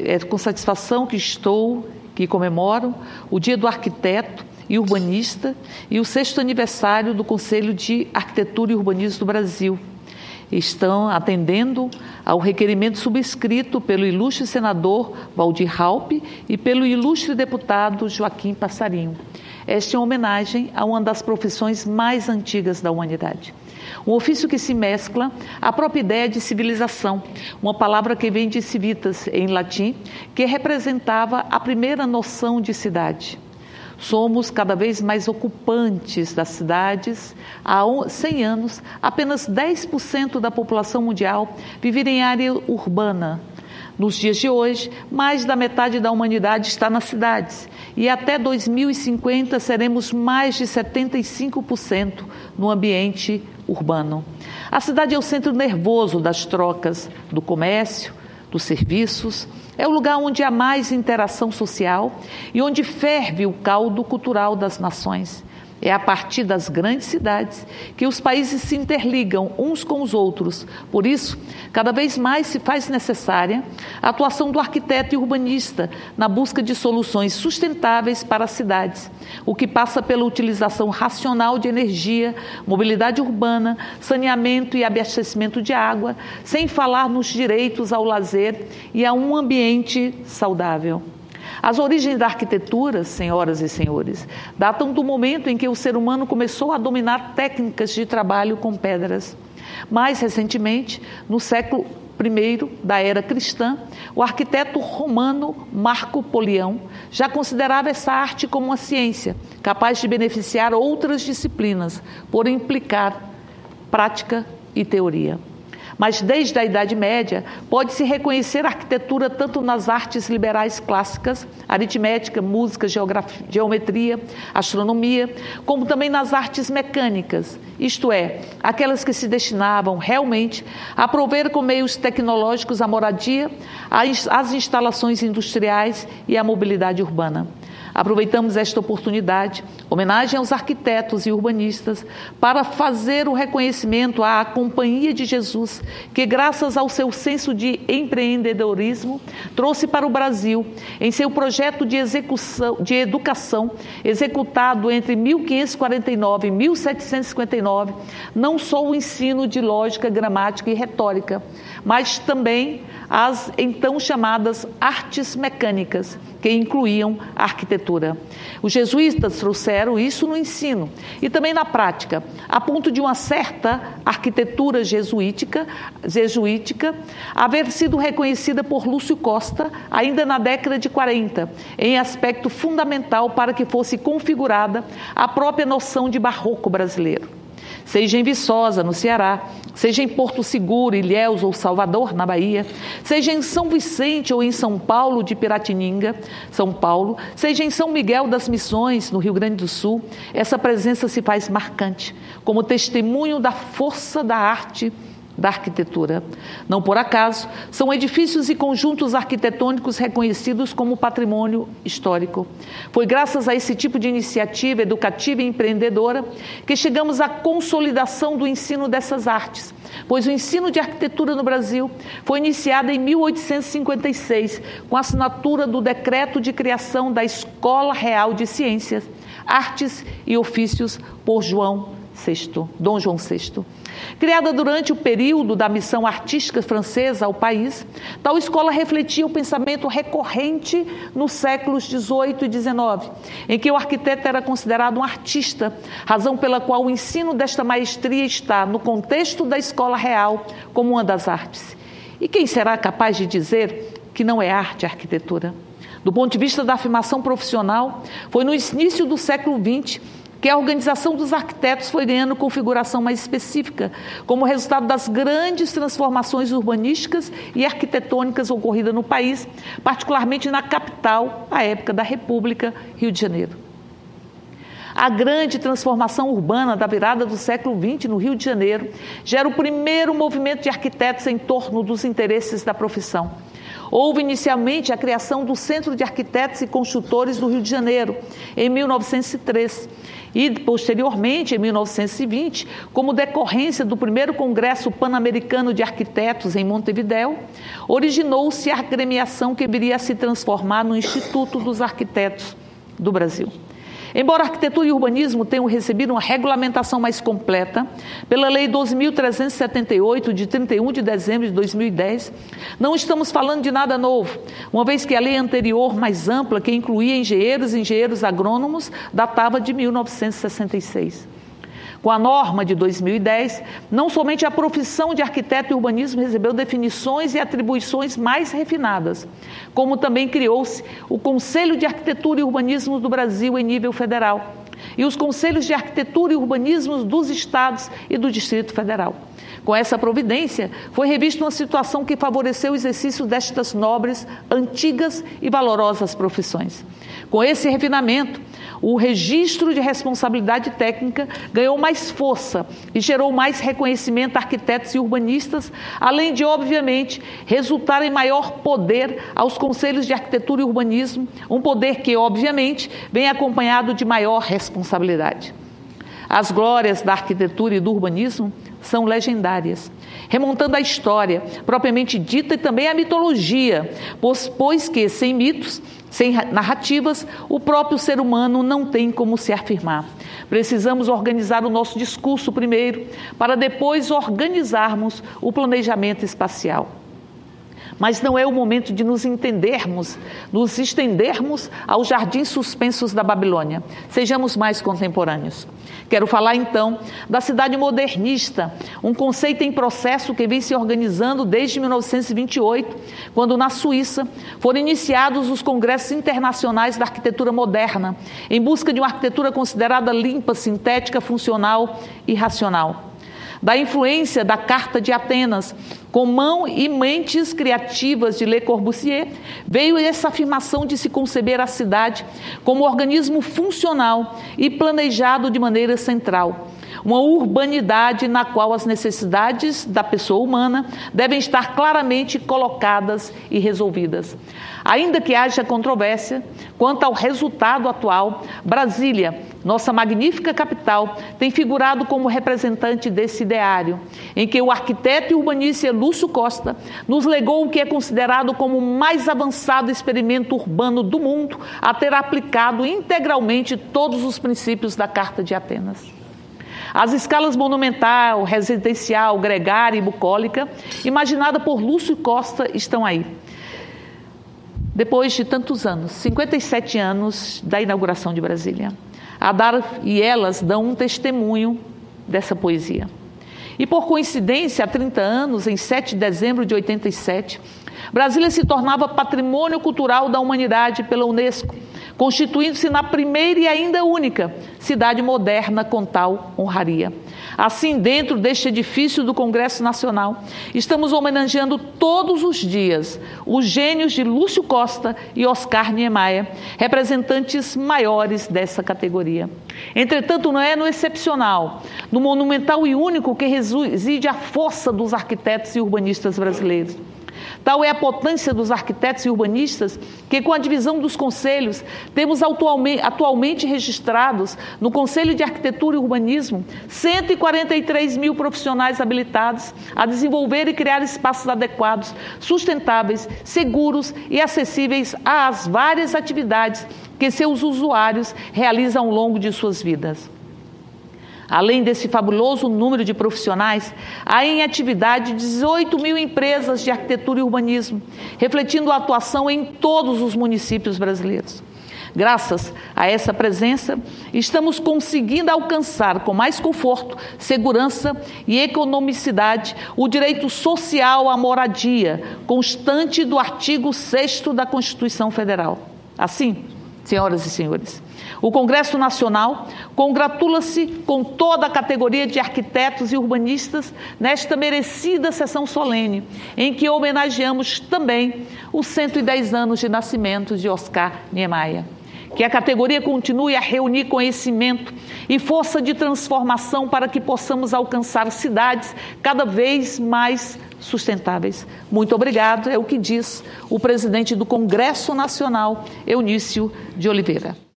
é com satisfação que comemoro o Dia do Arquiteto e Urbanista e o 6º aniversário do Conselho de Arquitetura e Urbanismo do Brasil. Estão atendendo ao requerimento subscrito pelo ilustre senador Waldir Raupp e pelo ilustre deputado Joaquim Passarinho. Esta é uma homenagem a uma das profissões mais antigas da humanidade. Um ofício que se mescla à própria ideia de civilização, uma palavra que vem de civitas, em latim, que representava a primeira noção de cidade. Somos cada vez mais ocupantes das cidades. Há 100 anos, apenas 10% da população mundial vivia em área urbana. Nos dias de hoje, mais da metade da humanidade está nas cidades e até 2050 seremos mais de 75% no ambiente urbano. A cidade é o centro nervoso das trocas, do comércio, dos serviços, é o lugar onde há mais interação social e onde ferve o caldo cultural das nações. É a partir das grandes cidades que os países se interligam uns com os outros. Por isso, cada vez mais se faz necessária a atuação do arquiteto e urbanista na busca de soluções sustentáveis para as cidades, o que passa pela utilização racional de energia, mobilidade urbana, saneamento e abastecimento de água, sem falar nos direitos ao lazer e a um ambiente saudável. As origens da arquitetura, senhoras e senhores, datam do momento em que o ser humano começou a dominar técnicas de trabalho com pedras. Mais recentemente, no século I da era cristã, o arquiteto romano Marco Polião já considerava essa arte como uma ciência, capaz de beneficiar outras disciplinas, por implicar prática e teoria. Mas desde a Idade Média, pode-se reconhecer a arquitetura tanto nas artes liberais clássicas, aritmética, música, geometria, astronomia, como também nas artes mecânicas, isto é, aquelas que se destinavam realmente a prover com meios tecnológicos a moradia, as instalações industriais e a mobilidade urbana. Aproveitamos esta oportunidade, homenagem aos arquitetos e urbanistas, para fazer o reconhecimento à Companhia de Jesus, que graças ao seu senso de empreendedorismo, trouxe para o Brasil, em seu projeto de educação, executado entre 1549 e 1759, não só o ensino de lógica, gramática e retórica, mas também as então chamadas artes mecânicas, que incluíam a arquitetura. Os jesuítas trouxeram isso no ensino e também na prática, a ponto de uma certa arquitetura jesuítica haver sido reconhecida por Lúcio Costa ainda na década de 40, em aspecto fundamental para que fosse configurada a própria noção de barroco brasileiro. Seja em Viçosa, no Ceará, seja em Porto Seguro, Ilhéus ou Salvador, na Bahia, seja em São Vicente ou em São Paulo de Piratininga, São Paulo, seja em São Miguel das Missões, no Rio Grande do Sul, essa presença se faz marcante, como testemunho da força da arte da arquitetura. Não por acaso, são edifícios e conjuntos arquitetônicos reconhecidos como patrimônio histórico. Foi graças a esse tipo de iniciativa educativa e empreendedora que chegamos à consolidação do ensino dessas artes, pois o ensino de arquitetura no Brasil foi iniciado em 1856, com a assinatura do Decreto de Criação da Escola Real de Ciências, Artes e Ofícios por Dom João VI. Criada durante o período da missão artística francesa ao país, tal escola refletia o pensamento recorrente nos séculos XVIII e XIX, em que o arquiteto era considerado um artista, razão pela qual o ensino desta maestria está no contexto da escola real como uma das artes. E quem será capaz de dizer que não é arte a arquitetura? Do ponto de vista da afirmação profissional, foi no início do século XX que a organização dos arquitetos foi ganhando configuração mais específica, como resultado das grandes transformações urbanísticas e arquitetônicas ocorridas no país, particularmente na capital, à época da República, Rio de Janeiro. A grande transformação urbana da virada do século XX no Rio de Janeiro gera o primeiro movimento de arquitetos em torno dos interesses da profissão. houve inicialmente a criação do Centro de Arquitetos e Construtores do Rio de Janeiro, em 1903. E, posteriormente, em 1920, como decorrência do primeiro Congresso Pan-Americano de Arquitetos em Montevidéu, originou-se a agremiação que viria a se transformar no Instituto dos Arquitetos do Brasil. Embora a arquitetura e o urbanismo tenham recebido uma regulamentação mais completa pela Lei 12.378, de 31 de dezembro de 2010, não estamos falando de nada novo, uma vez que a lei anterior, mais ampla, que incluía engenheiros e engenheiros agrônomos, datava de 1966. Com a norma de 2010, não somente a profissão de arquiteto e urbanismo recebeu definições e atribuições mais refinadas, como também criou-se o Conselho de Arquitetura e Urbanismo do Brasil em nível federal e os Conselhos de Arquitetura e Urbanismo dos Estados e do Distrito Federal. Com essa providência, foi revista uma situação que favoreceu o exercício destas nobres, antigas e valorosas profissões. Com esse refinamento, o registro de responsabilidade técnica ganhou mais força e gerou mais reconhecimento a arquitetos e urbanistas, além de, obviamente, resultar em maior poder aos conselhos de arquitetura e urbanismo, um poder que, obviamente, vem acompanhado de maior responsabilidade. As glórias da arquitetura e do urbanismo são legendárias, remontando à história propriamente dita e também à mitologia, pois que, sem mitos, sem narrativas, o próprio ser humano não tem como se afirmar. Precisamos organizar o nosso discurso primeiro, para depois organizarmos o planejamento espacial. Mas não é o momento de nos estendermos aos jardins suspensos da Babilônia. Sejamos mais contemporâneos. Quero falar, então, da cidade modernista, um conceito em processo que vem se organizando desde 1928, quando, na Suíça, foram iniciados os congressos internacionais da arquitetura moderna, em busca de uma arquitetura considerada limpa, sintética, funcional e racional. Da influência da Carta de Atenas, com mão e mentes criativas de Le Corbusier, veio essa afirmação de se conceber a cidade como organismo funcional e planejado de maneira central. Uma urbanidade na qual as necessidades da pessoa humana devem estar claramente colocadas e resolvidas. Ainda que haja controvérsia quanto ao resultado atual, Brasília, nossa magnífica capital, tem figurado como representante desse ideário, em que o arquiteto e urbanista Lúcio Costa nos legou o que é considerado como o mais avançado experimento urbano do mundo a ter aplicado integralmente todos os princípios da Carta de Atenas. As escalas monumental, residencial, gregária e bucólica, imaginada por Lúcio Costa, estão aí. Depois de tantos anos, 57 anos da inauguração de Brasília, e elas dão um testemunho dessa poesia. E por coincidência, há 30 anos, em 7 de dezembro de 87, Brasília se tornava patrimônio cultural da humanidade pela Unesco, constituindo-se na primeira e ainda única cidade moderna com tal honraria. Assim, dentro deste edifício do Congresso Nacional, estamos homenageando todos os dias os gênios de Lúcio Costa e Oscar Niemeyer, representantes maiores dessa categoria. Entretanto, não é no excepcional, no monumental e único que reside a força dos arquitetos e urbanistas brasileiros. Tal é a potência dos arquitetos e urbanistas que, com a divisão dos conselhos, temos atualmente registrados no Conselho de Arquitetura e Urbanismo 143 mil profissionais habilitados a desenvolver e criar espaços adequados, sustentáveis, seguros e acessíveis às várias atividades que seus usuários realizam ao longo de suas vidas. Além desse fabuloso número de profissionais, há em atividade 18 mil empresas de arquitetura e urbanismo, refletindo a atuação em todos os municípios brasileiros. Graças a essa presença, estamos conseguindo alcançar com mais conforto, segurança e economicidade o direito social à moradia, constante do artigo 6º da Constituição Federal. Assim, senhoras e senhores, o Congresso Nacional congratula-se com toda a categoria de arquitetos e urbanistas nesta merecida sessão solene, em que homenageamos também os 110 anos de nascimento de Oscar Niemeyer. Que a categoria continue a reunir conhecimento e força de transformação para que possamos alcançar cidades cada vez mais sustentáveis. Muito obrigado, é o que diz o presidente do Congresso Nacional, Eunício de Oliveira.